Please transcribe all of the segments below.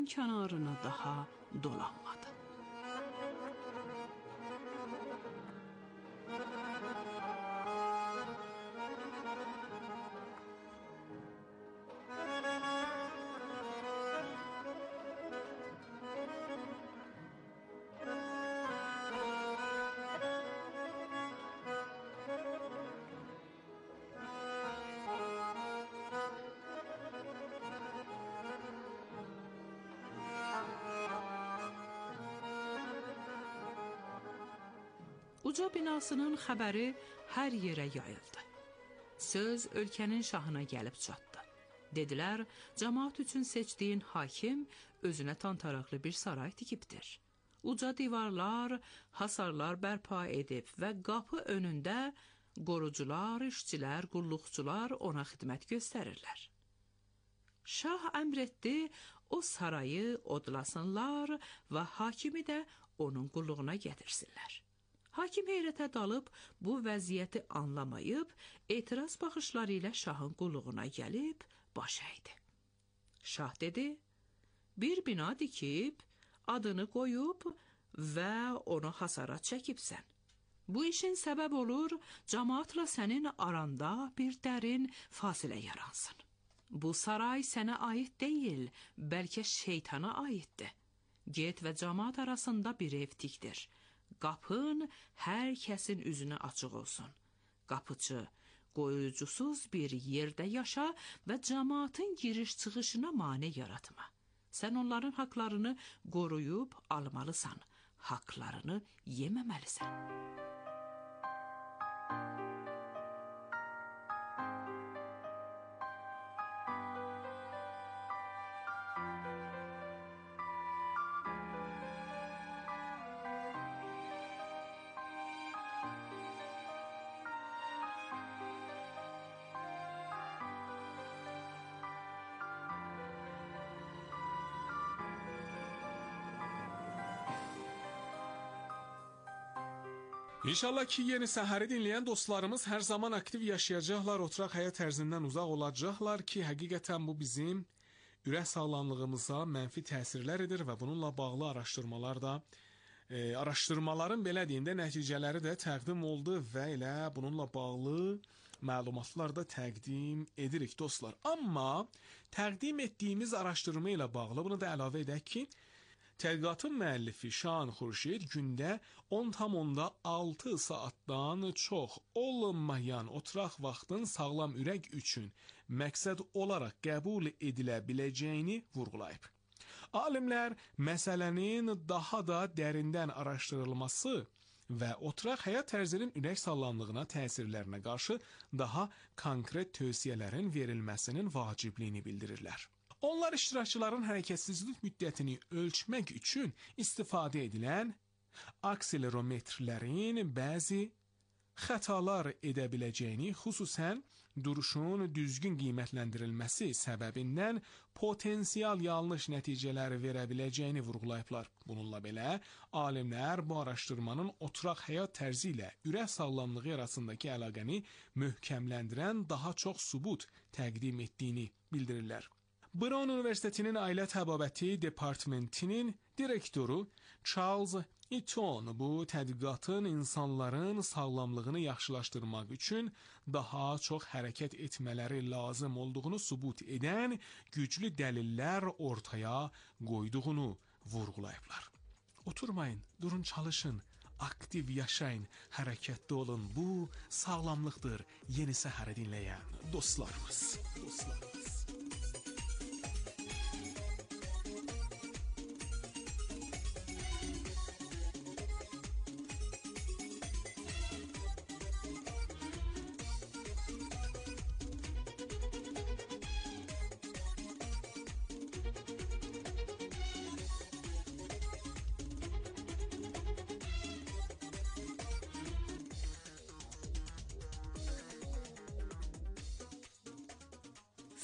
kenarına daha dolanmadı. Uca binasının xəbəri hər yerə yayıldı. Söz ölkənin şahına gəlib çatdı. Dedilər, cəmaat üçün seçdiyin hakim özünə tantaraqlı bir saray tikibdir. Uca divarlar, hasarlar bərpa edib və qapı önündə qorucular, işçilər, qulluqçular ona xidmət göstərirlər. Şah əmr etdi, o sarayı odlasınlar və hakimi də onun qulluğuna gətirsinlər. Hakim heyrətə dalıb bu vəziyyəti anlamayıb, etiraz baxışları ilə şahın qulluğuna gəlib baş əydi. Şah dedi, bir bina dikib, adını qoyub və onu hasara çəkibsən. Bu işin səbəb olur, cəmaatla sənin aranda bir dərin fasilə yaransın. Bu saray sənə aid deyil, bəlkə şeytana aiddir. Get və cəmaat arasında bir ev tikdir. Qapın hər kəsin üzünə açıq olsun. Qapıcı, qoyucusuz bir yerdə yaşa və cəmaatın giriş-çıxışına mane yaratma. Sən onların haqlarını qoruyub almalısan, haqlarını yeməməlisən. İnşallah ki yeni səhəri dinləyən dostlarımız hər zaman aktiv yaşayacaqlar, oturaq həyat tərzindən uzaq olacaqlar ki, həqiqətən bu bizim ürək sağlamlığımıza mənfi təsirlər edir və bununla bağlı araşdırmalar da, araşdırmaların belə deyim də nəticələri də təqdim oldu və elə bununla bağlı məlumatlar da təqdim edirik dostlar. Amma təqdim etdiyimiz araşdırma ilə bağlı bunu da əlavə edək ki, tədqiqatın müəllifi Şahan Xurşid gündə 10,6 saatdan çox olmayan oturaq vaxtın sağlam ürək üçün məqsəd olaraq qəbul edilə biləcəyini vurğulayıb. Alimlər məsələnin daha da dərindən araşdırılması və oturaq həyat tərzinin ürək sağlamlığına təsirlərinə qarşı daha konkret tövsiyələrin verilməsinin vacibliyini bildirirlər. Onlar iştirakçıların hərəkətsizlik müddətini ölçmək üçün istifadə edilən akselerometrlərin bəzi xətalar edə biləcəyini, xüsusən duruşun düzgün qiymətləndirilməsi səbəbindən potensial yanlış nəticələri verə biləcəyini vurğulayıblar. Bununla belə, alimlər bu araşdırmanın oturaq həyat tərzi ilə ürək sağlamlığı arasındakı əlaqəni möhkəmləndirən daha çox sübut təqdim etdiyini bildirirlər. Brown Universitetinin Ailə Təbabəti Departmentinin direktoru Charles Eaton bu tədqiqatın insanların sağlamlığını yaxşılaşdırmaq üçün daha çox hərəkət etmələri lazım olduğunu sübut edən güclü dəlillər ortaya qoyduğunu vurğulayıblar. Oturmayın, durun, çalışın, aktiv yaşayın, hərəkətdə olun. Bu sağlamlıqdır. Yeni səhəri dinləyən dostlarımız.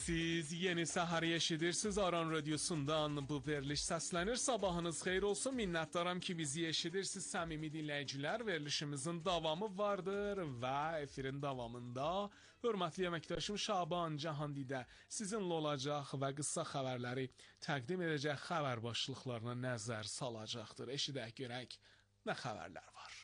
Siz Yeni Səhəri eşidirsiniz Aran Radiosundan. Bu veriliş səslənir. Sabahınız xeyir olsun. Minnətdaram ki, bizi eşidirsiniz səmimi dinləyicilər. Verilişimizin davamı vardır və efirin davamında hörmətli əməkdaşım Şaban Cahandidə sizinlə olacaq və qısa xəbərləri təqdim edəcək, xəbər başlıqlarına nəzər salacaqdır. Eşidək görək nə xəbərlər var.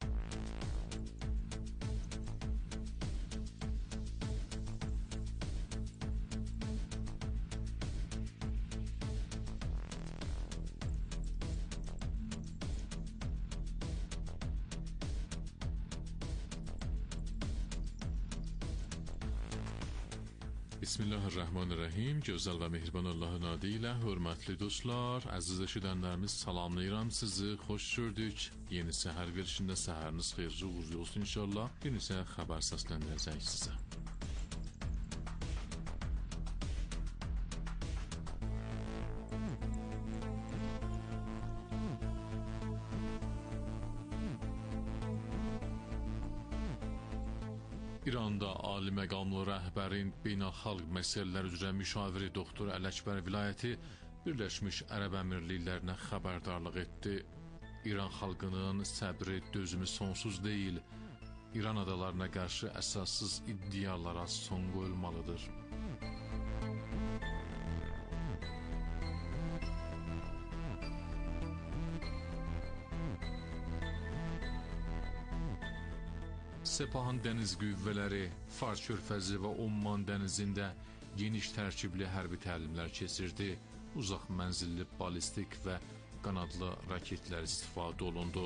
Bismillahirrahmanirrahim. Gözəl və mehriban Allahın adı ilə hörmətli dostlar, əziz eşidənlərimiz, salamlayıram sizi, xoş gördük. Yeni səhər verişində səhəriniz xeyirli uğurlu olsun inşallah. Bir neçə xəbər səsləndirəcək sizə. İranda ali məqamlı rəhbərin beynəlxalq məsələlər üzrə müşaviri doktor Ələkbər vilayəti Birləşmiş Ərəb Əmirliklərinə xəbərdarlıq etdi. İran xalqının səbri, dözümü sonsuz deyil. İran adalarına qarşı əsassız iddialara son qoyulmalıdır. Sepahın dəniz qüvvələri Fars körfəzi və Umman dənizində geniş tərkibli hərbi təlimlər keçirdi. Uzaq mənzilli ballistik və qanadlı raketlər istifadə olundu.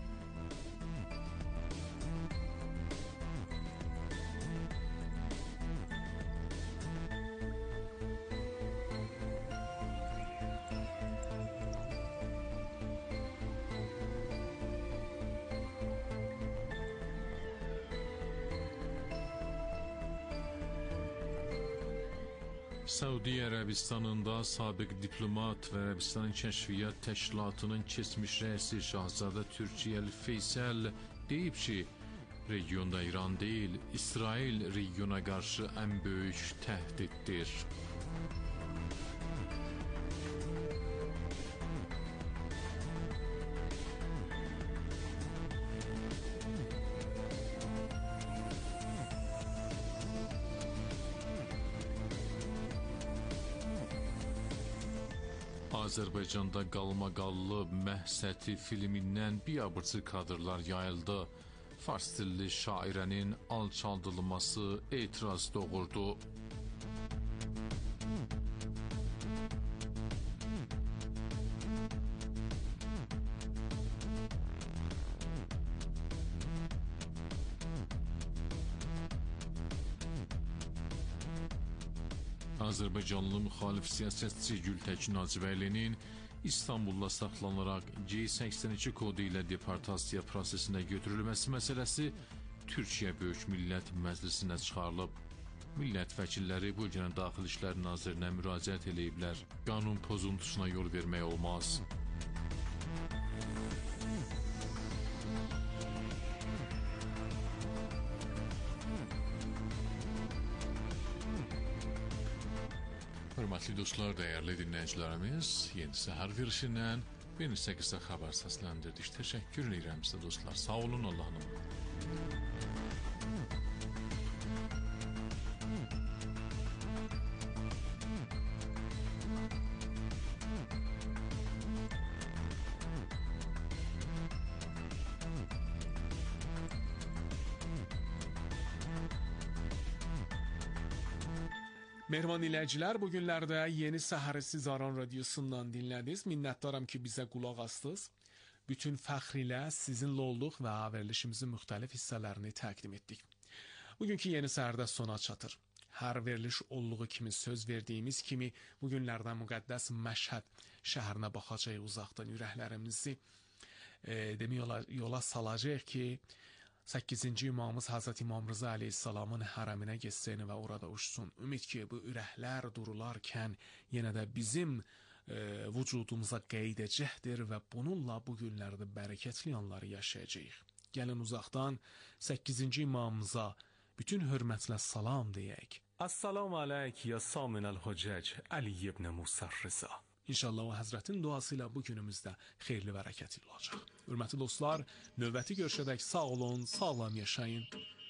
Səudiyyə Ərəbistanında sabiq diplomat və Ərəbistanın Kəşfiyyat Təşkilatının keçmiş rəisi Şahzadə Türkiyəli Feysəl deyib ki, regionda İran deyil, İsrail regiona qarşı ən böyük təhdiddir. Azərbaycanda qalmaqallı Məhsəti filmindən biabırçı kadrlar yayıldı. Fars dilli şairənin alçaldılması etiraz doğurdu. Azərbaycanlı müxalif siyasətçi Gültəkin Hacıbəylinin İstanbulda saxlanılaraq C82 kodu ilə deportasiya prosesinə götürülməsi məsələsi Türkiyə Böyük Millət Məclisinə çıxarılıb. Millət vəkilləri bu günə Daxili İşlər Nazirinə müraciət ediblər. Qanun pozuntusuna yol vermək olmaz. Hörmətli dostlar, dəyərli dinləyicilərimiz, Yeni Səhər verişindən bir neçə qısa xəbər səsləndirdik. Təşəkkür edirəm sizə dostlar. Sağ olun, Allah'ın əmri. Mehriban dinləyicilər, bu günlərdə Yeni Səhəri siz Aran Radiosundan dinlədiniz. Minnətdaram ki, bizə qulaq astınız. Bütün fəxr ilə sizinlə olduq və verilişimizin müxtəlif hissələrini təqdim etdik. Bugünkü Yeni Səhərdə sona çatır. Hər veriliş olduğu kimi söz verdiyimiz kimi bu günlərdə müqəddəs Məşhəd şəhərinə baxacaq uzaqdan ürəklərimizi demək yola salacaq ki, 8-ci imamımız Hazreti İmam Rıza Aleyhisselamın hərəminə geçsin və orada uçsun. Ümid ki, bu ürəklər durularkən yenə də bizim vücudumuza qeydəcəkdir və bununla bu günlərdə bərəkətli anları yaşayacağıq. Gəlin uzaqdan 8-ci imamımıza bütün hörmətlə salam deyək. السلام علیک یا سامن الحجج علی ابن موسی الرضا. İnşallah o Həzrətin duası ilə bu günümüzdə xeyirli və bərəkətli olacaq. Hörmətli dostlar, növbəti görüşədək sağ olun, sağlam yaşayın.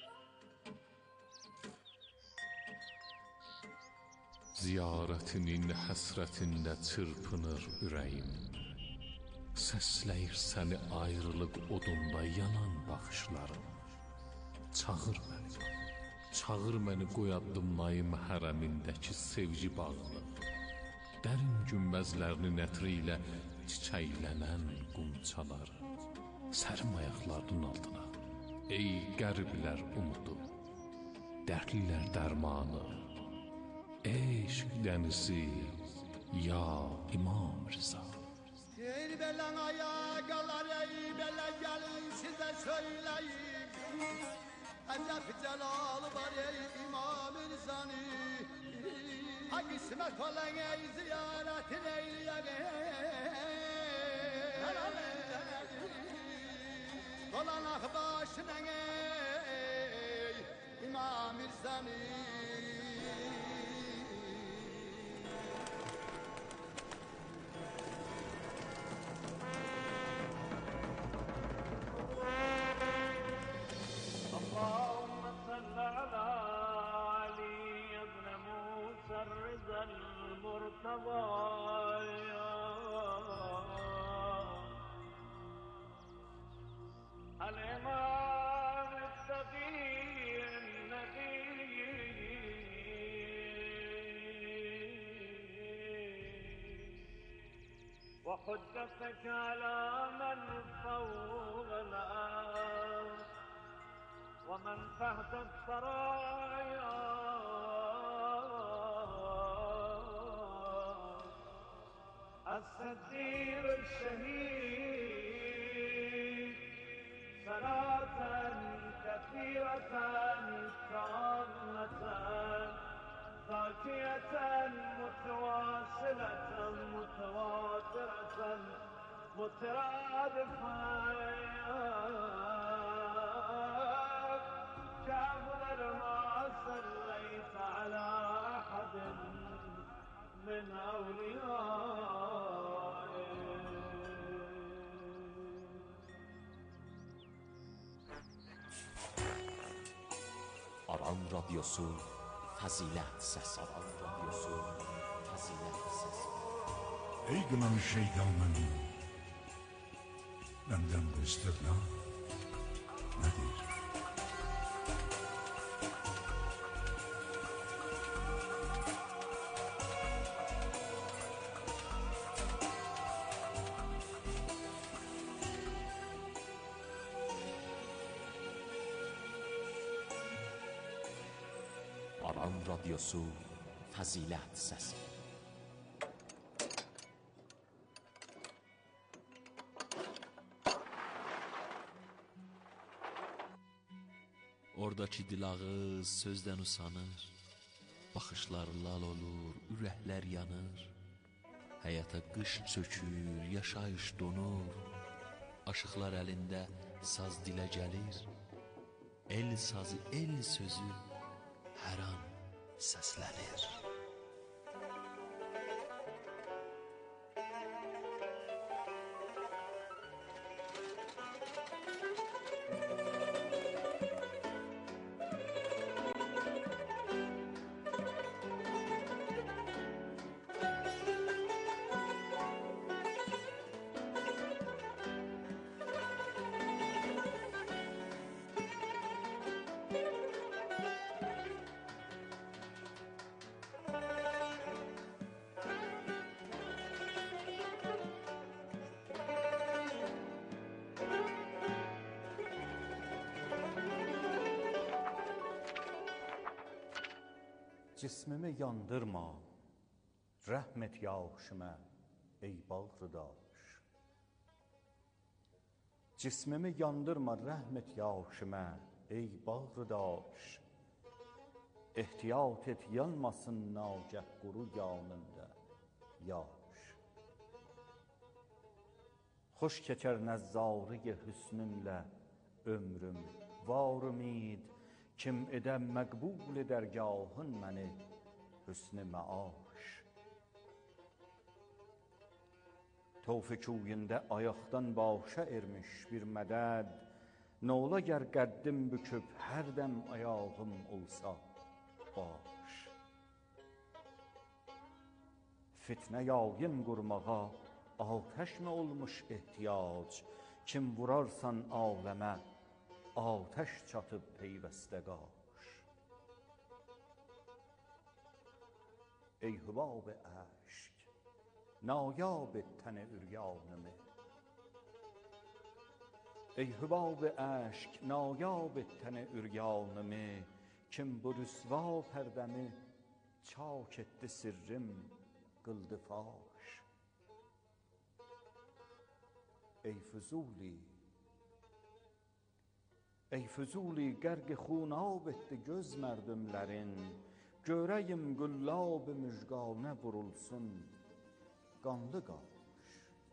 Ziyarətinin həsrətində çırpınır ürəyim. Səsləyir səni ayrılıq odunda yanan baxışlarım. Çağır məni qoy addımlayım hərəmindəki sevgi bağını. Dərin günbəzlərinin ətri ilə çiçəklənən qumçaları. Sərim ayaqlarının altına. Ey qəriblər umudu, dərdlilər dərmanı. Eşq dənizi, ya İmam Rıza. Ey belen ayakalar, ey bele gelin size söyleyeyim. Acep celal var ey İmam Rıza'nı. Ha kısmet olan ey ziyaretin eyleyeyim. Dolanak başına ey İmam Rıza'nı. اللهم صل على علي بن موسى الرضا المرتضى الإمام التقي النبي وحجتك على من فوق الأرض ومن تحت الثرايا الصديق الشهيد صلاة كثيرة كاملة ذاكية متواصلة متواترة مترادفة كأفضل ما صليت على أحد من أوليائك. Aran Radyosu Fazilet Sesi. Aran Radyosu Fazilet Sesi. Ey gınan şeytanın benden bu istirna nedir? Aran Radyosu Fazilet Sesi. Oradakı dilağız sözdən usanır, baxışlar lal olur, ürəklər yanır. Həyata qış çökür, yaşayış donur, aşıqlar əlində saz dilə gəlir. El sazı, el sözü hər an səslənir. Cismimi yandırma, rəhmət yağışımə, ey bağrıdaş. Cismimi yandırma, rəhmət yağışımə, ey bağrıdaş. Ehtiyat et, yanmasın nagah quru yanında yaş. Xoş keçər nəzzarı hüsnünlə ömrüm, var ümid, Kim edə məqbul dərgahın məni hüsn-i məaş. Tevfikuyunda ayaqdan başa ermiş bir mədəd, nə ola gər qəddim büküb hər dəm ayağım olsa baş. Fitnə yayın qurmağa atəş mi olmuş ehtiyac, kim vurarsan aləmə atəş çatıb peyvəstə qaş. Ey hübab əşq, nayab tən üryanımı, ey hübab əşq, nayab tən üryanımı, kim bu rüsva pərdəmi çak etdi sirrim qıldı faş. Ey Füzuli, ey Füzuli, qərq xunab etdi göz mərdümlərin, görəyim güllab müjganə vurulsun qanlı qaş.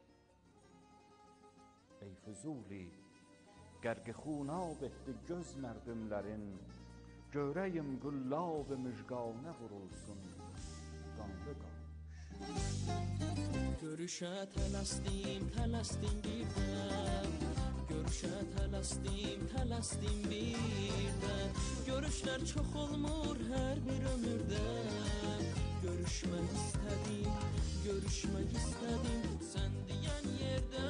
Ey Füzuli, qərq xunab etdi göz mərdümlərin, görəyim güllab müjganə vurulsun qanlı qaş. Görüşə tələsdim, tələsdim birdən, görüşə tələsdim birdən. Görüşlər çox olmur hər bir ömürdə, görüşmək istədim sən deyən yerdə.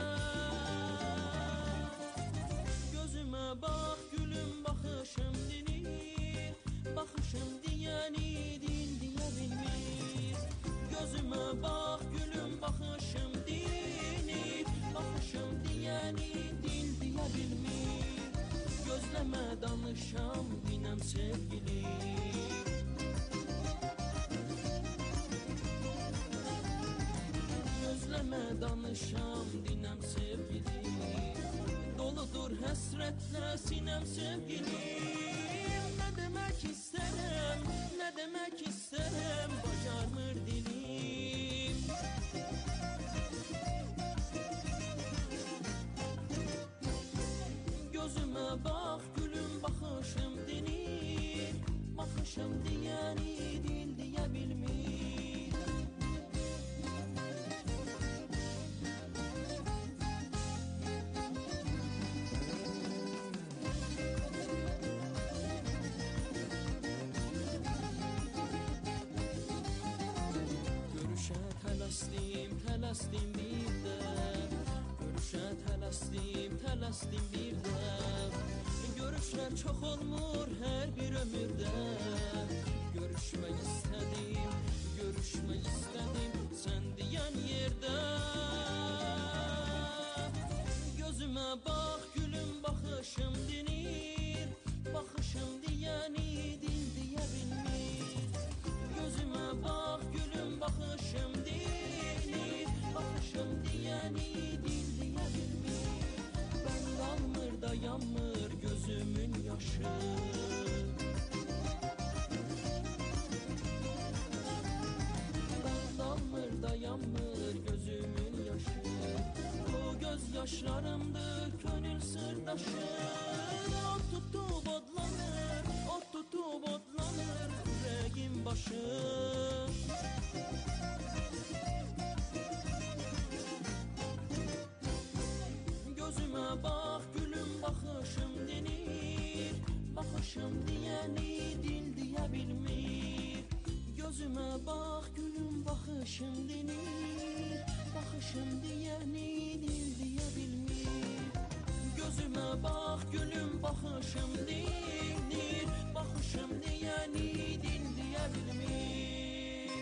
Gözümə bax gülüm, baxışım dinir, baxışım deyəni dil deyə bilmir. Gözümə bax gülüm, baxışım dinir, baxışım deyəni dil deyə bilmir. Gözləmə danışam dinəm sevgilim, gözləmə danışam dinəm sevgilim. Doludur həsrətlə sinəm sevgilim. Nə demək istərəm, nə demək istərəm, bacarmır dilim. Gözümə bax gülüm, baxışım dinir, baxışım deyəni dil deyə bilmir. Tələsdim birdən, görüşə tələsdim birdən. Görüşlər çox olmur hər bir ömürdə, görüşmək istədim sən deyən yerdə. Gözümə bax gülüm, baxışım dinir, baxışım deyəni dil deyə bilmir. Gözümə bax gülüm, baxışım dinir, baxışım deyəni dil deyə bilmir. Bənd almır, dayanmır gözümün yaşı, bənd almır, dayanmır gözümün yaşı. Bu göz yaşlarımdır könül sırdaşı. Ot tutub odlanır ürəyim başı. Gözümə bax gülüm, baxışım dinir, baxışım deyəni dil deyə bilmir. Gözümə bax gülüm, baxışım dinir, baxışım deyəni dil deyə bilmir. Gözümə bax gülüm, baxışım dinir, baxışım deyəni dil deyə bilmir.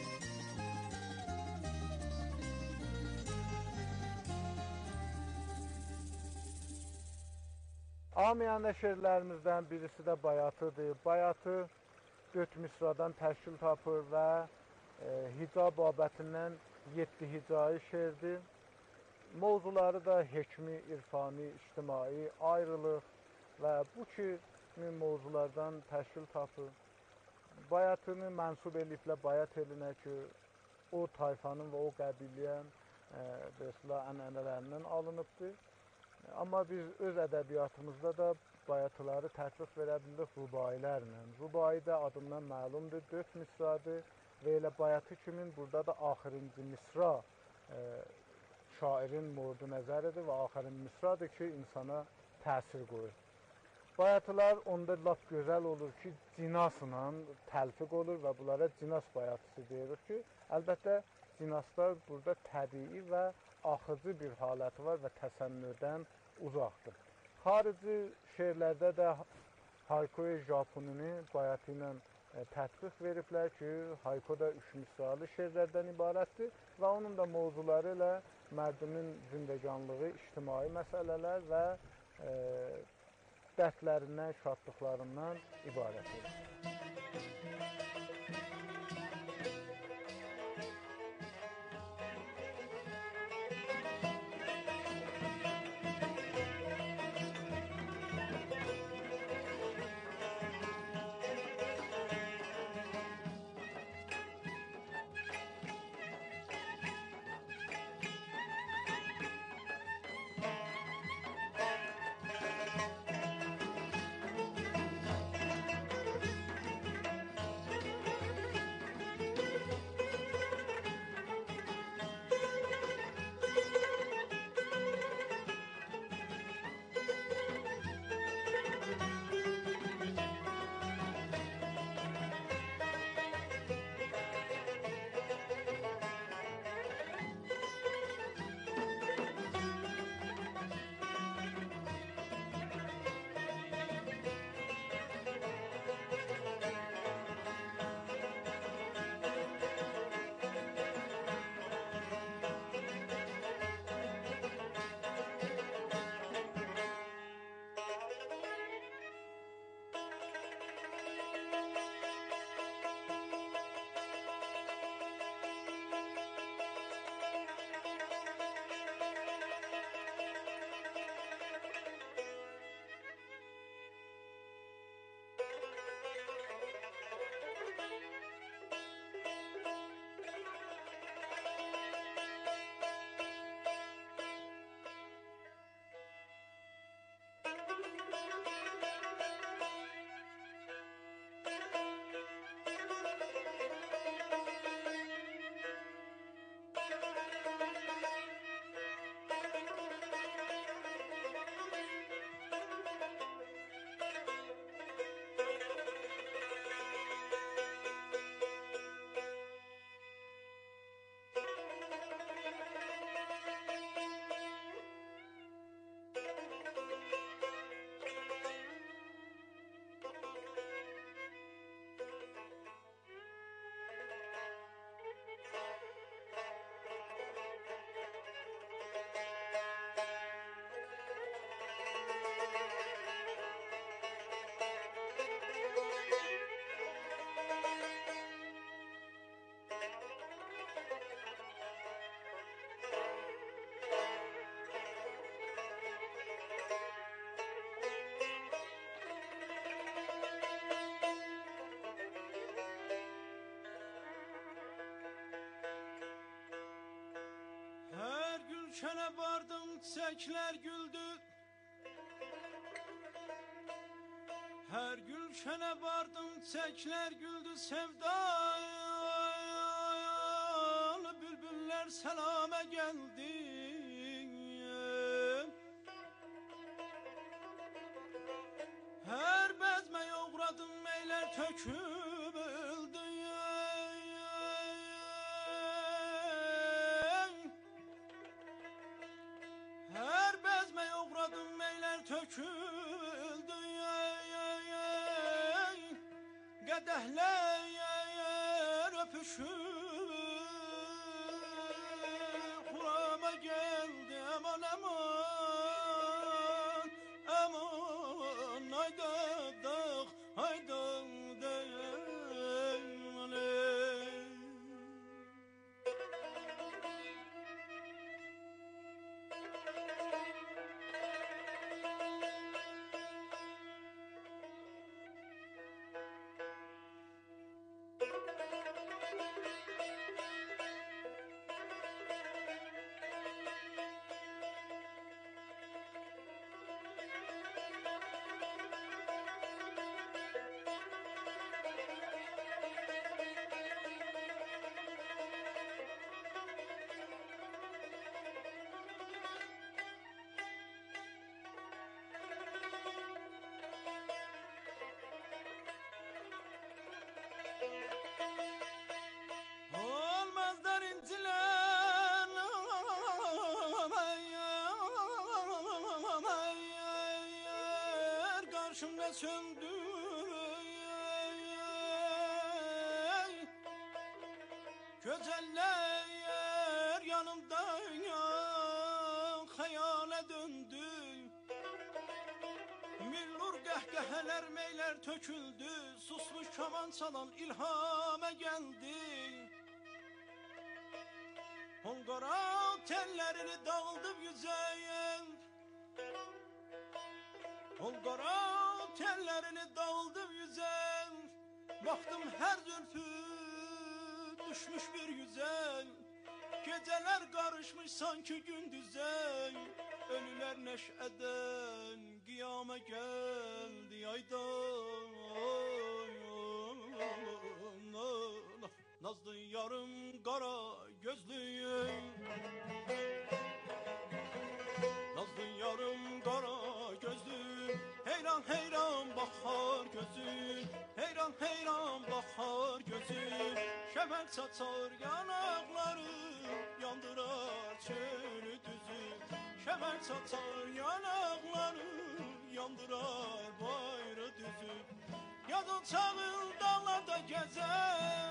Amiyane şeirlərimizdən birisi də bayatıdır. Bayatı 4 misradan təşkil tapır və hica babətindən 7 hicai şeirdir. Mövzuları da hekmi, irfani, ictimai, ayrılıq və bu kimi mövzulardan təşkil tapır. Bayatını mənsub eləyiblə bayat elinə ki, o tayfanın və o qəbiliyyən ənənələrindən alınıbdır. Amma biz öz ədəbiyyatımızda da bayatıları tətbiq verə bildik rubailərlə. Rubai də adından məlumdur, 4 misradır və elə bayatı kimin burada da axırıncı misra şairin mordu nəzəridir və axırıncı misradır ki, insana təsir qoyur. Bayatılar onda lap gözəl olur ki, cinasla təlfiq olur və bunlara cinas bayatısı deyirik ki, əlbəttə cinaslar burada təbii və axıcı bir haləti var və təsənnürdən uzaqdır. Xarici şeirlərdə də Hayko Japonini bayatı ilə tətbiq veriblər ki, Hayko da 3 misralı şeirlərdən ibarətdir və onun da mövzuları ilə mərdumin zindəganlığı, ictimai məsələlər və dərdlərindən, şadlıqlarından ibarətdir. Gülşene vardım çiçekler güldü. Her gülşene vardım çiçekler güldü. Sevdalı bülbüller selame geldi. Her bezmeye uğradım meyler töküp öldü. Her bezmeye uğradım meyler töküldü. Qədəhlər öpüşüb Xurama geldi aman aman aman haydadak haydadak başımda söndü. Güzeller yanımda hayale döndü. Millur qəhqəhələr meylər töküldü. Susmuş kaman çalan ilhama geldi. Hongara tellerini dağıldım yüzeyen. Hongara tellerini dağıldım yüzen. Baktım her zülfü düşmüş bir yüzen. Geceler karışmış sanki gündüze. Ölüler neşeden kıyama geldi aydan. Nazlı yarım kara gözlüyüm. Nazlı yarım kara gözlüm. Heyran heyran bakar gözüm. Heyran heyran bakar gözüm. Şefek saçar yanakları, yandırar çölü düzü. Şefek saçar yanakları, yandırar bayrı düzü. Yazın çağıl dağlarda gezer.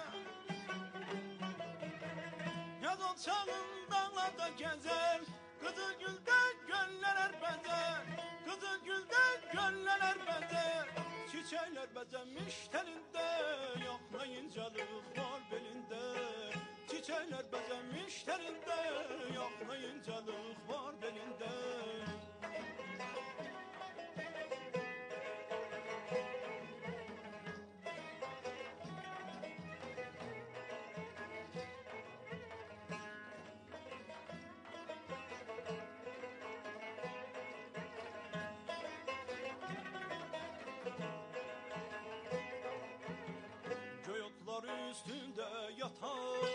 Yazın çağıl dağlarda gezer. Kızıl gülden gölleler benzer. Kızıl gülden gölleler benzer. Çiçekler bezenmiş telinde. Yaklayıncalık var belinde. Çiçekler bezenmiş telinde. Yaklayıncalık var belinde. Üstünde yatar.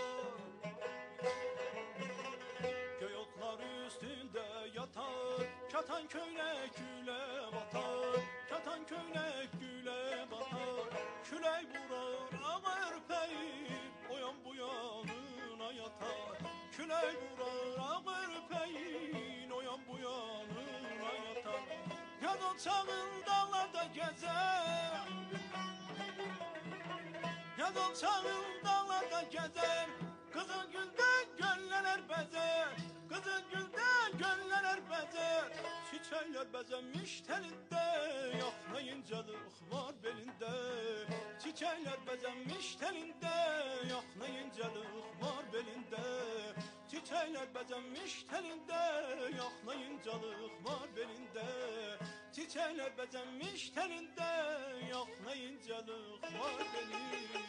Göy otlar üstünde yatar. Katan köylek güle batar. Katan köylek güle batar. Küley vurar ağır peyip. Oyan bu yanına yatar. Küley vurar ağır peyip. Oyan bu yanına yatar. Yazın çağıl dağlarda gezer. Yazın çağıl dağlarda gezer. Kızıl gülden gölleler bezer. Kızıl gülden gölleler bezer. Çiçekler bezenmiş telinde. Yaklayıncalık var belinde. Çiçekler bezenmiş telinde. Yaklayıncalık var belinde. Çiçekler bezenmiş telinde. Yaklayıncalık var belinde. Çiçekler bezenmiş telinde. Yaklayıncalık var belinde.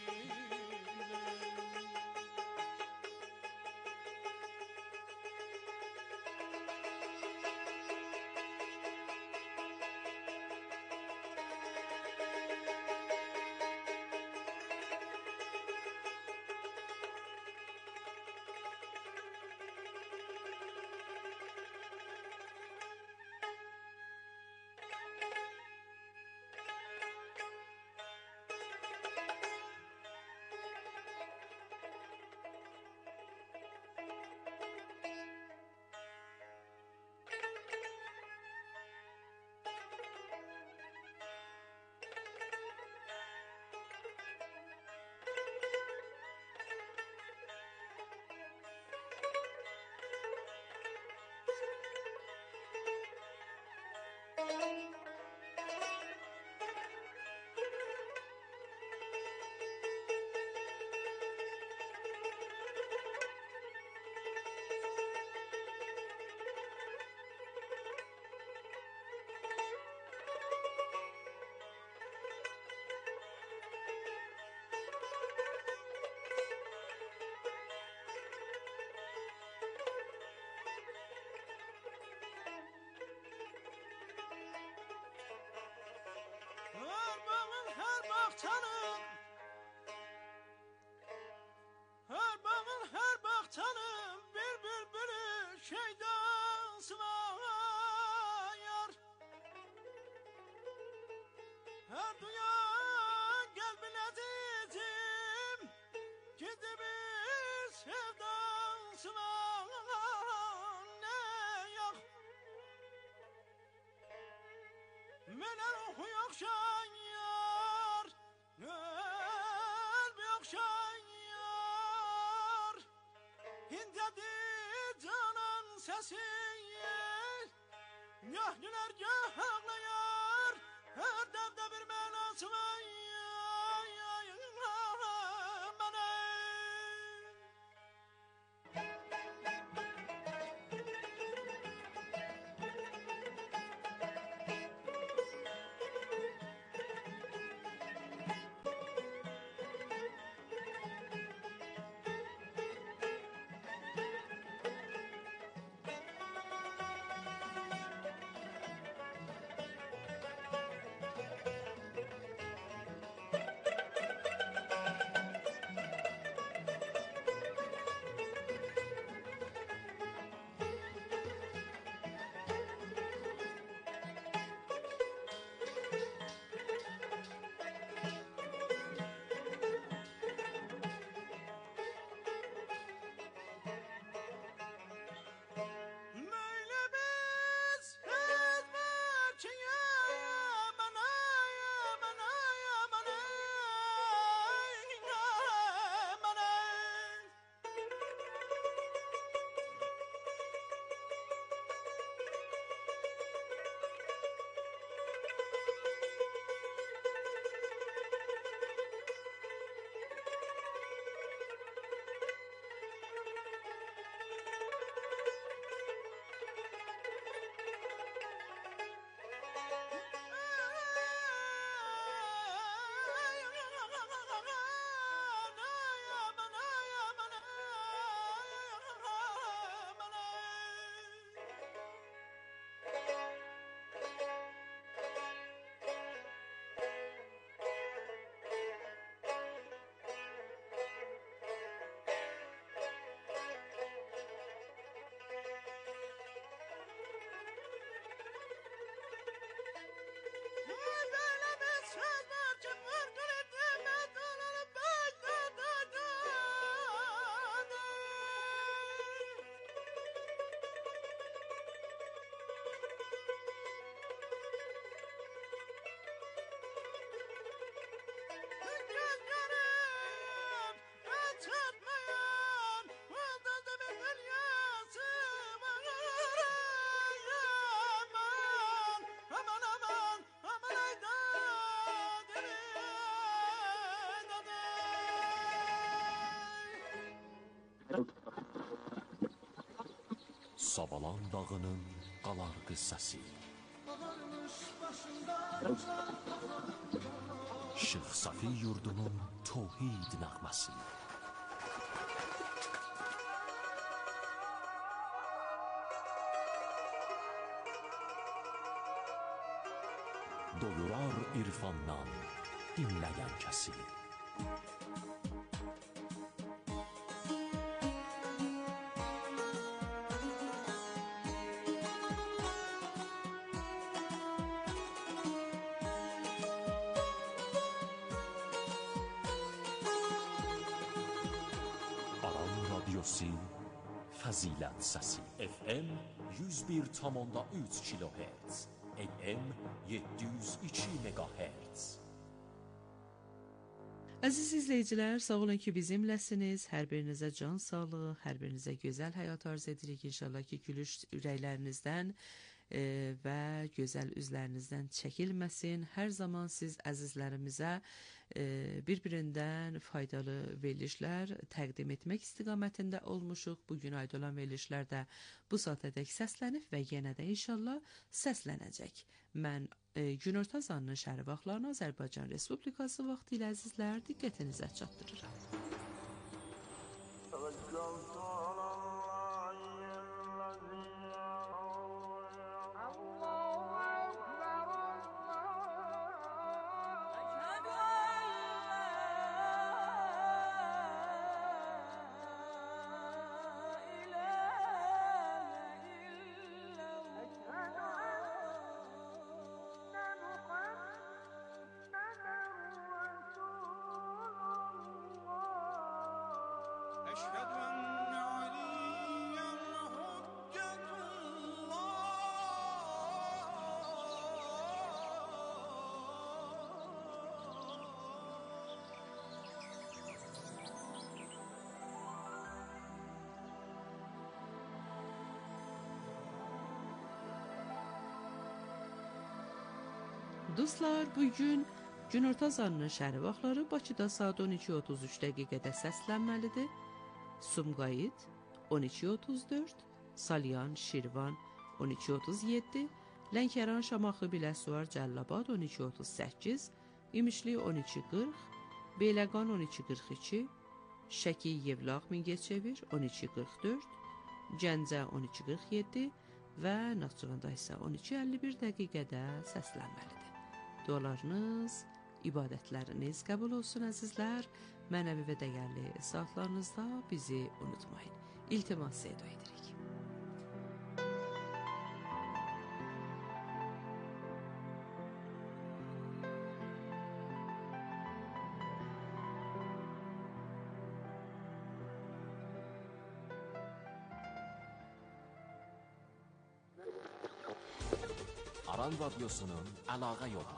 Meler okuyak okşan yar, kalbi okşan yar. Hindedi canan sesi, gah güler gah ağlayar. Her derde bir mənası var. Sabalan dağının qalar qıssası. Şeyx Safi yurdunun tövhid nəğməsi. Doyurar irfandan dinləyən kəsi. Fəzilət səsi FM 101,3 kHz, AM 702 MHz. Əziz izləyicilər, sağ olun ki bizimləsiniz. Hər birinizə can sağlığı, hər birinizə gözəl həyat arz edirik. İnşallah ki gülüş ürəklərinizdən və gözəl üzlərinizdən çəkilməsin. Hər zaman siz əzizlərimizə bir-birindən faydalı verilişlər təqdim etmək istiqamətində olmuşuq. Bugün aid olan verilişlər də bu saatədək səslənib və yenə də inşallah səslənəcək. Mən günorta zanının şəhəri vaxtlarını Azərbaycan Respublikası vaxtı ilə əzizlər diqqətinizə çatdırıram. Allah Dostlar, bugün günorta azanının şəhəri vaxtları Bakıda saat 12:33 dəqiqədə səslənməlidir. Sumqayıt 12:34, Salyan, Şirvan 12:37, Lənkəran, Şamaxı, Biləsuvar, Cəllabad 12:38, İmişli 12:40, Beyləqan 12:42, Şəki, Yevlax, Mingəçevir 12:44, Gəncə 12:47 və Naxçıvanda isə 12:51 dəqiqədə səslənməlidir. Dualarınız, ibadətləriniz qəbul olsun əzizlər. Mənəvi və dəyərli saatlarınızda bizi unutmayın. İltimas edirik. Aran Radyosu'nun əlaqə yolu.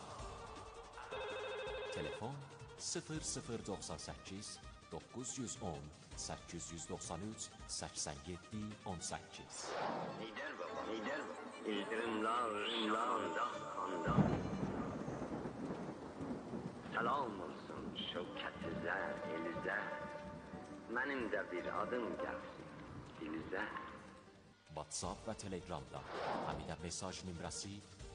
Telefon 0098 910 893 87 18. Lider baba, lider baba. İldirimler, kanda. Selam olsun şevketinize, elinize. Benim de bir adım gelsin dinize. WhatsApp və Telegramda həmidə mesaj nömrəsi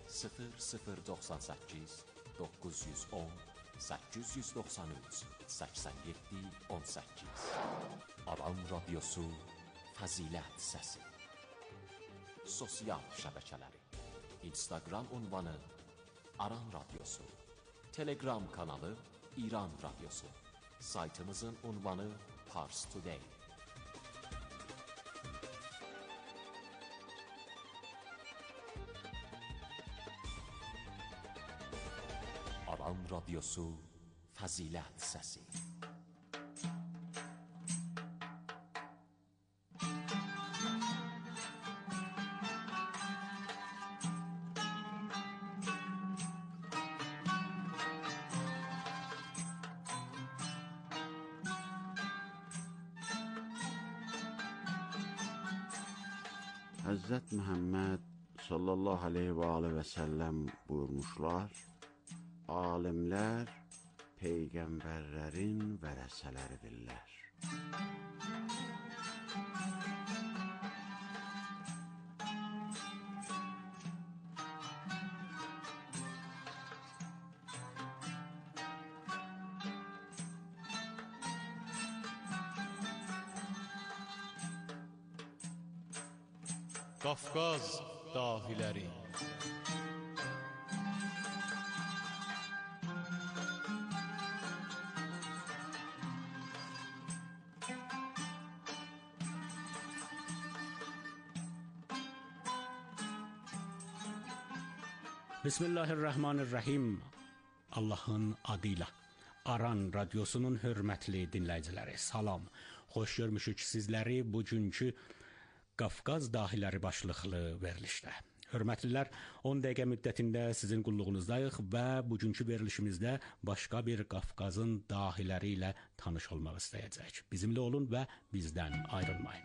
0098 910 893 87 18. Aran Radyosu Fəzilət Səsi. Sosial şəbəkələri: Instagram ünvanı Aran Radyosu, Telegram kanalı İran Radyosu, saytımızın ünvanı Pars Today. Aran Radyosu Fəzilət Səsi. Həzrət Məhəmməd sallallahu aleyhi və aleyhi və səlləm buyurmuşlar: alimlər peyğəmbərlərin vərəsələridirlər. Qafqaz dahiləri. Bismillahirrahmanirrahim. Allahın adıyla. Aran Radyosu'nun hörmətli dinləyiciləri, salam. Xoş görmüşük sizləri bugünkü Qafqaz dahiləri başlıqlı verilişdə. Hörmətlilər, 10 dəqiqə müddətində sizin qulluğunuzdayıq və bugünkü verilişimizdə başqa bir Qafqazın dahiləri ilə tanış olmaq istəyəcək. Bizimlə olun və bizdən ayrılmayın.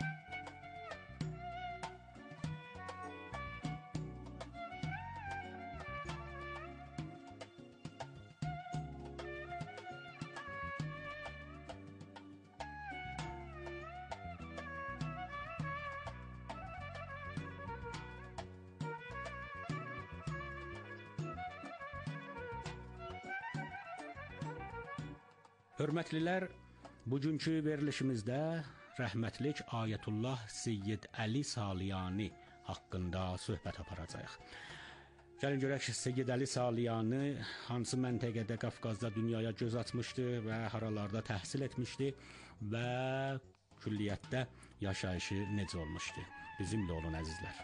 Hörmətlilər, bugünkü verilişimizdə rəhmətlik Ayətullah Seyyid Əli Saliyani haqqında söhbət aparacağıq. Gəlin görək, Seyyid Əli Saliyani hansı məntəqədə Qafqazda dünyaya göz açmışdı və haralarda təhsil etmişdi və külliyyətdə yaşayışı necə olmuşdu? Bizimlə olun əzizlər.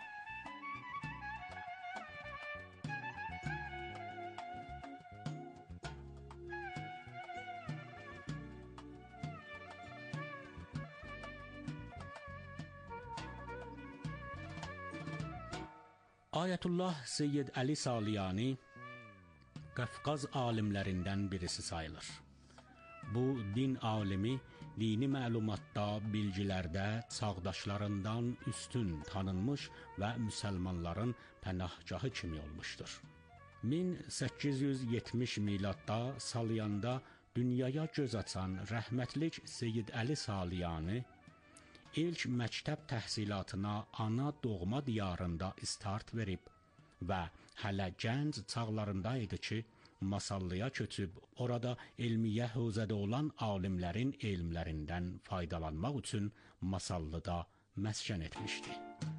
Ayətullah Seyyid Əli Saliyani Qafqaz alimlərindən birisi sayılır. Bu din alimi dini məlumatda, bilgilərdə çağdaşlarından üstün tanınmış və müsəlmanların pənahgahı kimi olmuşdur. 1870 miladda Saliyanda dünyaya göz açan rəhmətlik Seyyid Əli Saliyani ilk məktəb təhsilatına ana doğma diyarında start verib və hələ gənc çağlarında idi ki, Masallıya köçüb orada elmiyyə hövzədə olan alimlərin elmlərindən faydalanmaq üçün Masallıda məskən etmişdi.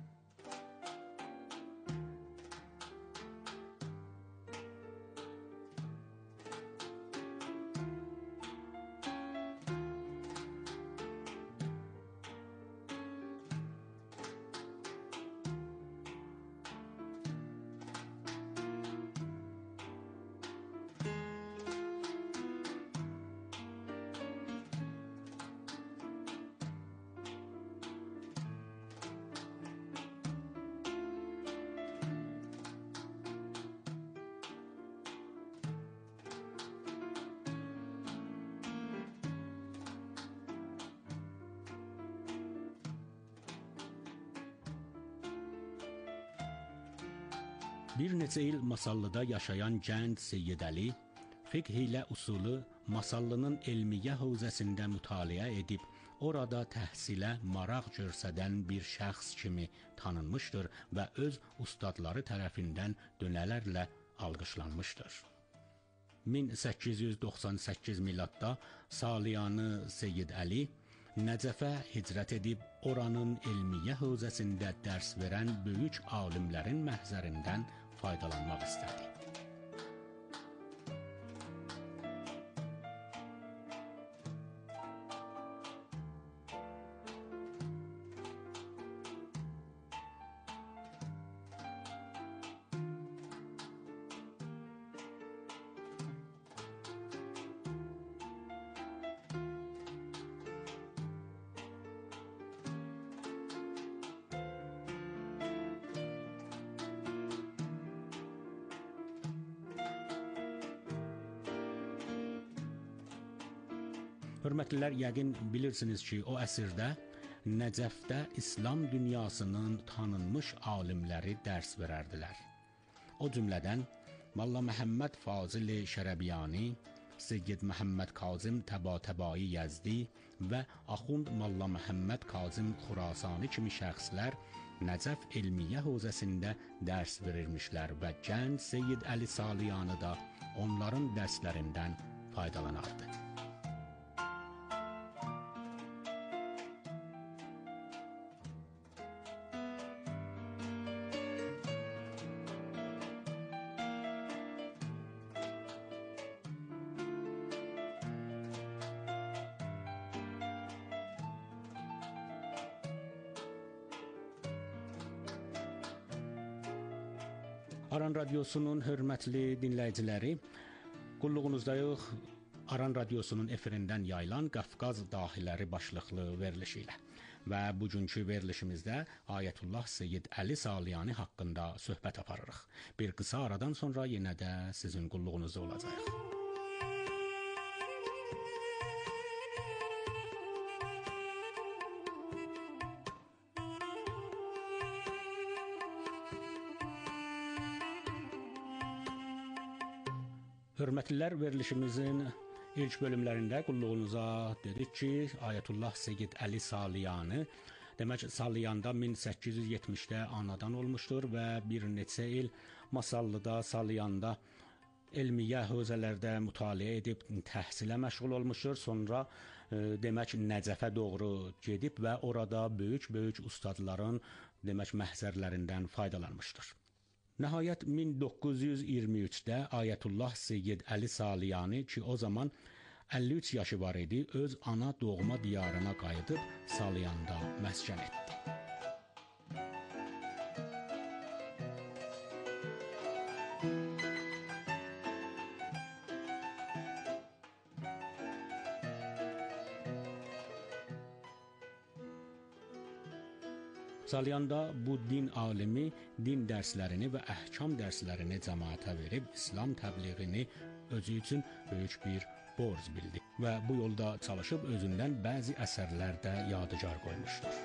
Bir neçə il Masallıda yaşayan gənc Seyyid Əli fiqh ilə usulu Masallının elmiyyə hövzəsində mütaliə edib, orada təhsilə maraq göstərən bir şəxs kimi tanınmışdır və öz ustadları tərəfindən dönələrlə alqışlanmışdır. 1898 miladda Saliyanı Seyyid Əli Nəcəfə hicrət edib, oranın elmiyyə hövzəsində dərs verən böyük alimlərin məhzərindən faydalanmaq istədi. Hörmətlilər, yəqin bilirsiniz ki, o əsrdə Nəcəfdə İslam dünyasının tanınmış alimləri dərs verərdilər. O cümlədən Molla Məhəmməd Fazil-i Şərəbiyani, Seyyid Məhəmməd Kazım Təbatəbai Yəzdi və Axund Molla Məhəmməd Kazım Xurasani kimi şəxslər Nəcəf elmiyyə hövzəsində dərs verirmişlər və gənc Seyyid Əli Saliyanı da onların dərslərindən faydalanardı. Aran Radyosu'nun hörmətli dinləyiciləri, qulluğunuzdayıq Aran Radyosu'nun efirindən yayılan Qafqaz dahiləri başlıqlı verilişi ilə. Və bugünkü verilişimizdə Ayətullah Seyyid Əli Saliyani haqqında söhbət aparırıq. Bir qısa aradan sonra yenə də sizin qulluğunuzda olacaq. Hörmətlilər, verilişimizin ilk bölümlərində qulluğunuza dedik ki, Ayətullah Seyyid Əli Saliyani, demək Saliyanda 1870-də anadan olmuşdur və bir neçə il Masallıda, Saliyanda elmiyyə hövzələrdə mütaliə edib təhsilə məşğul olmuşdur. Sonra demək Nəcəfə doğru gedib və orada böyük ustadların demək məhzərlərindən faydalanmışdır. Nəhayət 1923-də Ayətullah Seyyid Əli Saliyani ki, o zaman 53 yaşı var idi, öz ana doğma diyarına qayıdıb Saliyanda məskən etdi. Saliyanda bu din alimi din dərslərini və əhkam dərslərini cəmaata verib, İslam təbliğini özü üçün böyük bir borc bildi və bu yolda çalışıb özündən bəzi əsərlər də yadigar qoymuşdur.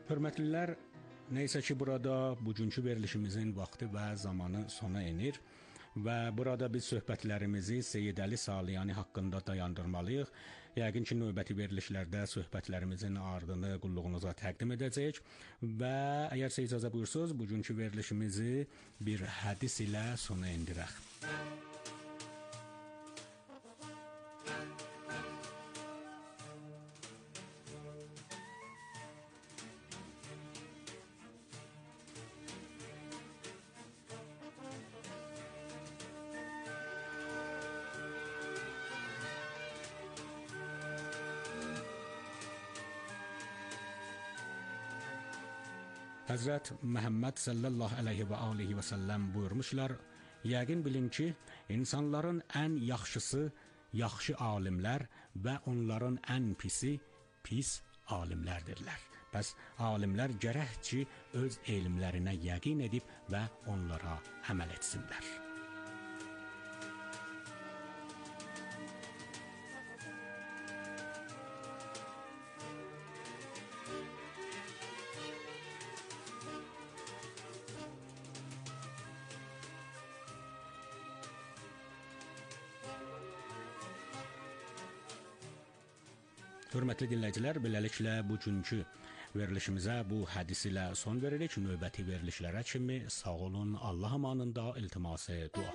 Hörmətlilər, neysə ki burada bugünkü verilişimizin vaxtı və zamanı sona enir və burada biz söhbətlərimizi Seyid Əli Saliyani haqqında dayandırmalıyıq. Yəqin ki, növbəti verilişlərdə söhbətlərimizin ardını qulluğunuza təqdim edəcəyik və əgər siz icazə buyursunuz, bugünkü verilişimizi bir hədis ilə sona endirək. Həzrət Məhəmməd sallallahu əleyhi və alihi və səlləm buyurmuşlar: "Yəqin bilin ki, insanların ən yaxşısı yaxşı alimlər və onların ən pisi pis alimlərdirlər." Bəs alimlər gərək ki, öz elmlərinə yəqin edib və onlara əməl etsinlər. Hörmətli dinləyicilər, beləliklə bugünkü verilişimizə bu hədis ilə son veririk. Növbəti verilişlərə kimi sağ olun, Allah amanında, iltiması dua.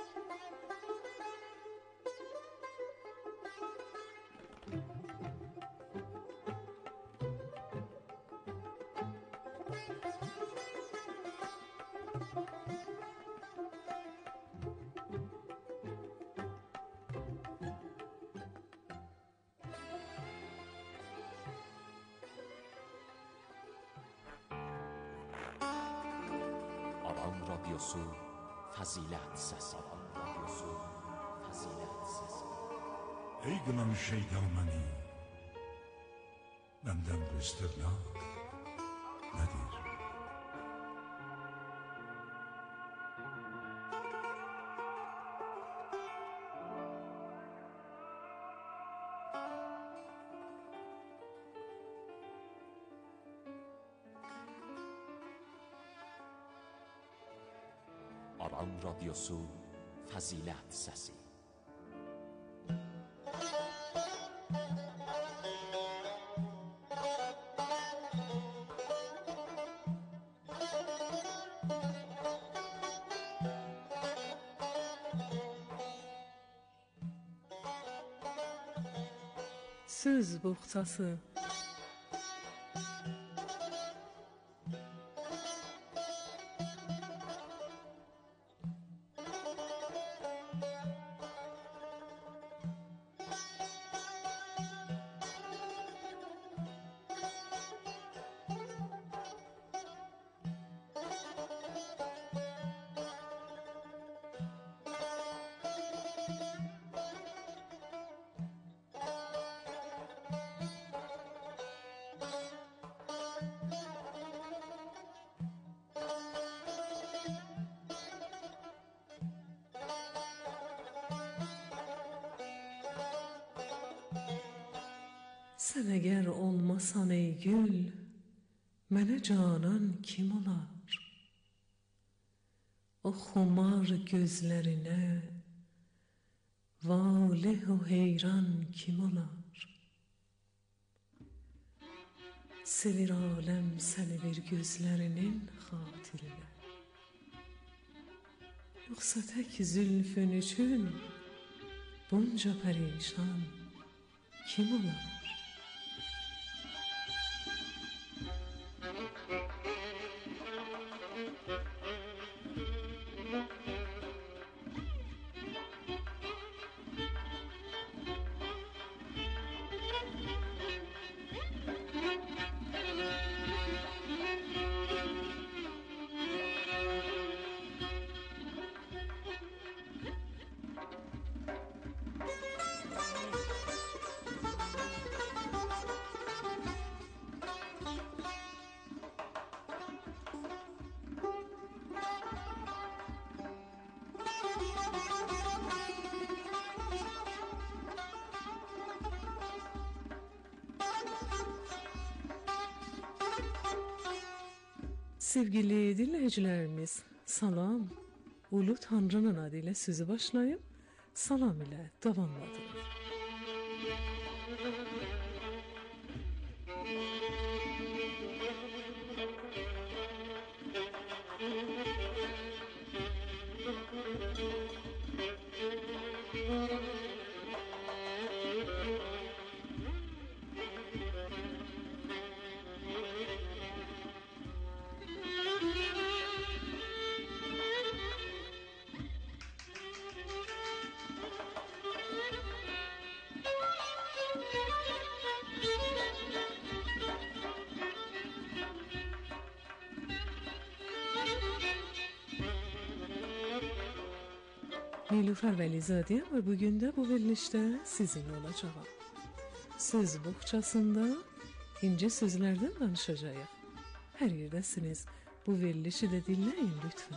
Aran Radyosu Fəzilət Səsi. Ey qınamış şeytan məni, məndən bu istirnaq nədir? Aran Radyosu Fəzilət Səsi. Söz boğçası. Sən əgər olmasan ey gül, mənə canan kim olar? O xumar gözlərinə valeh o heyran kim olar? Sevir aləm səni bir gözlərinin xatirinə. Yoxsa tək zülfün üçün bunca pərişan kim olar? Sevgili dinleyicilerimiz, salam. Ulu Tanrı'nın adıyla sözü başlayıp salam ile davamladır. Nilüfer Velizadiyem ve bugün de bu verilişte sizinle olacağım. Söz bohçasında ince sözlerden danışacağız. Her yerdesiniz. Bu verilişi de dinleyin lütfen.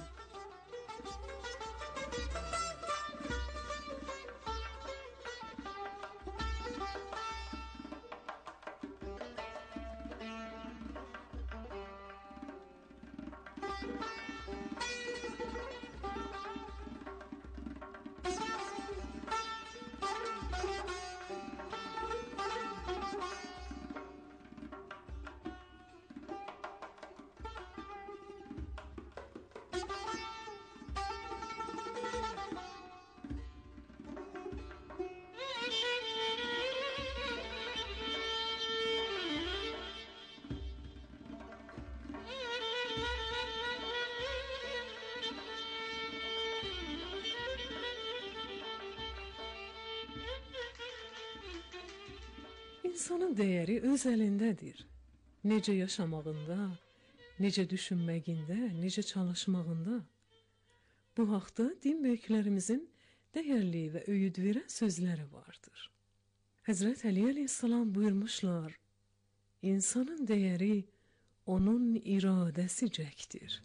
İnsanın değeri öz elindədir. Necə yaşamağında, necə düşünməyində, necə çalışmağında. Bu haqda din böyüklərimizin dəyərli və öyüd verən sözləri vardır. Həzrət Əli əleyhissalam buyurmuşlar, insanın dəyəri onun iradəsicəkdir.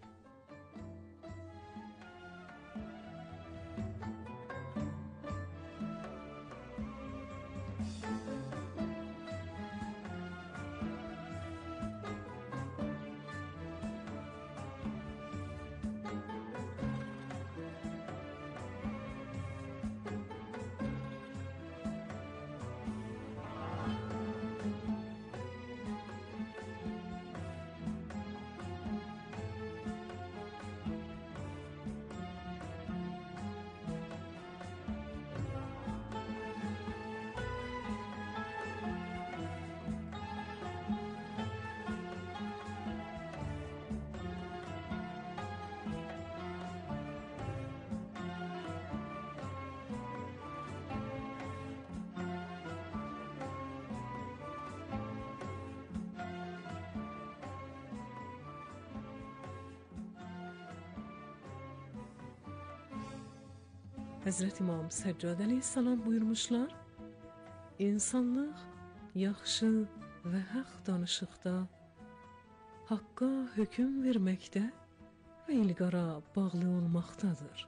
Həzrət İmam Səccad əleyhissalam buyurmuşlar, insanlıq yaxşı və haqq danışıqda, haqqa hökm verməkdə və ilqara bağlı olmaqdadır.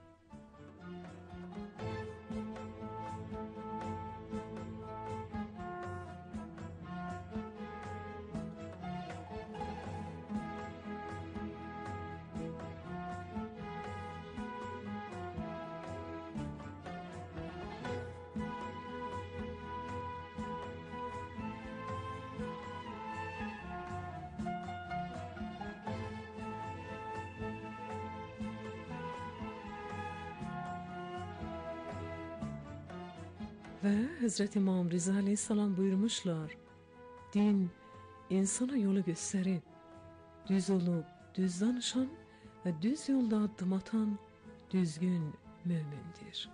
Ve Hazreti İmam Rıza Aleyhisselam buyurmuşlar, din insana yolu gösterip, düz olup düz danışan ve düz yolda adım atan düzgün mümindir.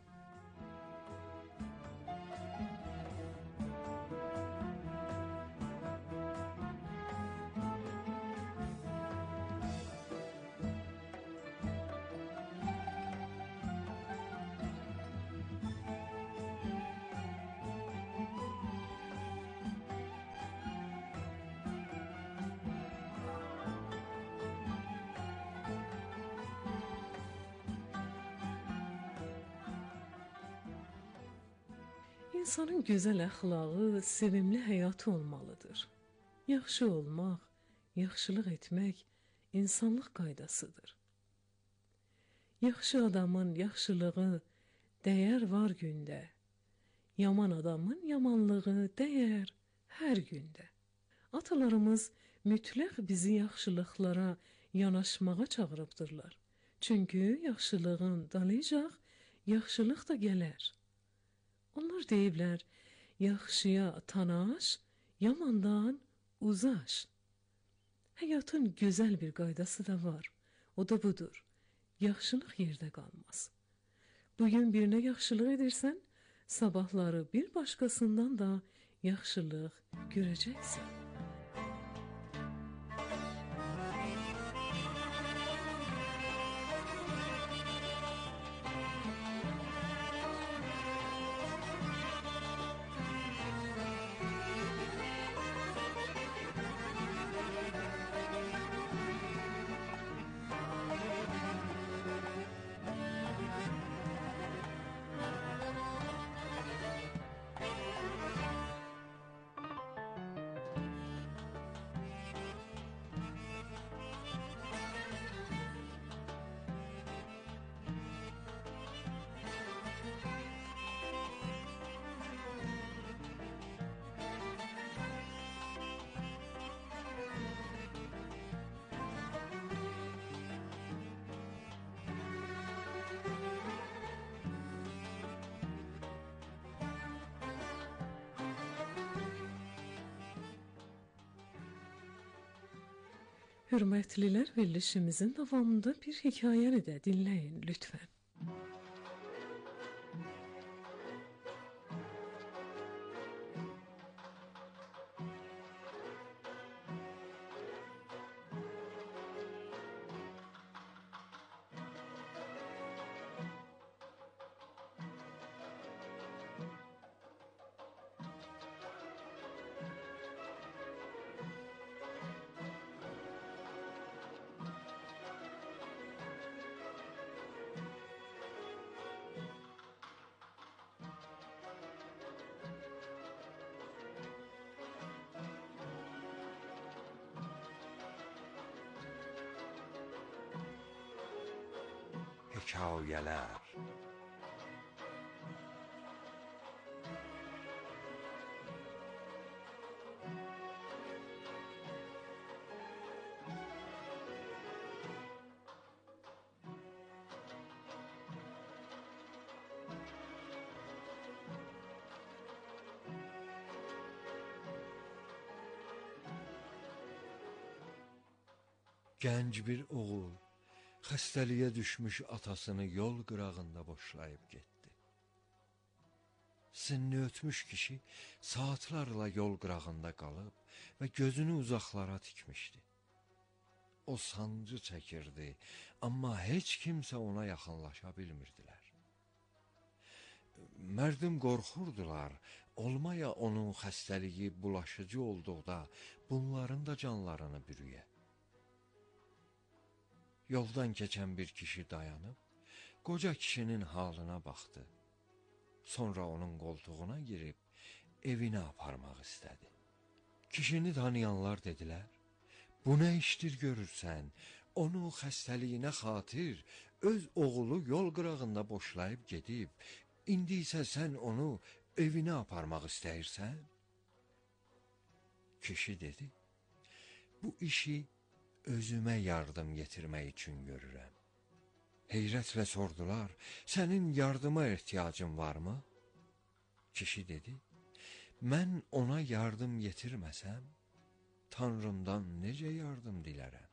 İnsanın gözəl əxlaqı, sevimli həyatı olmalıdır. Yaxşı olmaq, yaxşılıq etmək insanlıq qaydasıdır. Yaxşı adamın yaxşılığı dəyər var gündə, yaman adamın yamanlığı dəyər hər gündə. Atalarımız mütləq bizi yaxşılıqlara yanaşmağa çağırıbdırlar. Çünki yaxşılığın dalıcaq yaxşılıq da gələr. Onlar deyiblər, yaxşıya tanaş, yamandan uzaş. Həyatın gözəl bir qaydası da var. O da budur. Yaxşılıq yerdə qalmaz. Bugün birinə yaxşılıq edirsən, sabahları bir başqasından da yaxşılıq görəcəksən. Hürmətlilər, verilişimizin davamında bir hekayəni də dinləyin lütfən. Hekayələr. Gənc bir oğul xəstəliyə düşmüş atasını yol qırağında boşlayıb getdi. Sinni ötmüş kişi saatlarla yol qırağında qalıb və gözünü uzaqlara tikmişdi. O sancı çəkirdi, amma heç kimsə ona yaxınlaşa bilmirdilər. Mərdim qorxurdular, olmaya onun xəstəliyi bulaşıcı olduqda bunların da canlarını bürüyə. Yoldan keçən bir kişi dayanıb, qoca kişinin halına baxdı. Sonra onun qoltuğuna girib, evinə aparmaq istədi. Kişini tanıyanlar dedilər, bu nə işdir görürsən, onun xəstəliyinə xatir, öz oğlu yol qırağında boşlayıb gedib, indi isə sən onu evinə aparmaq istəyirsən? Kişi dedi, bu işi özümə yardım yetirmək üçün görürəm. Heyrətlə sordular, sənin yardıma ehtiyacın varmı? Kişi dedi, mən ona yardım yetirməsəm, Tanrımdan necə yardım dilərəm?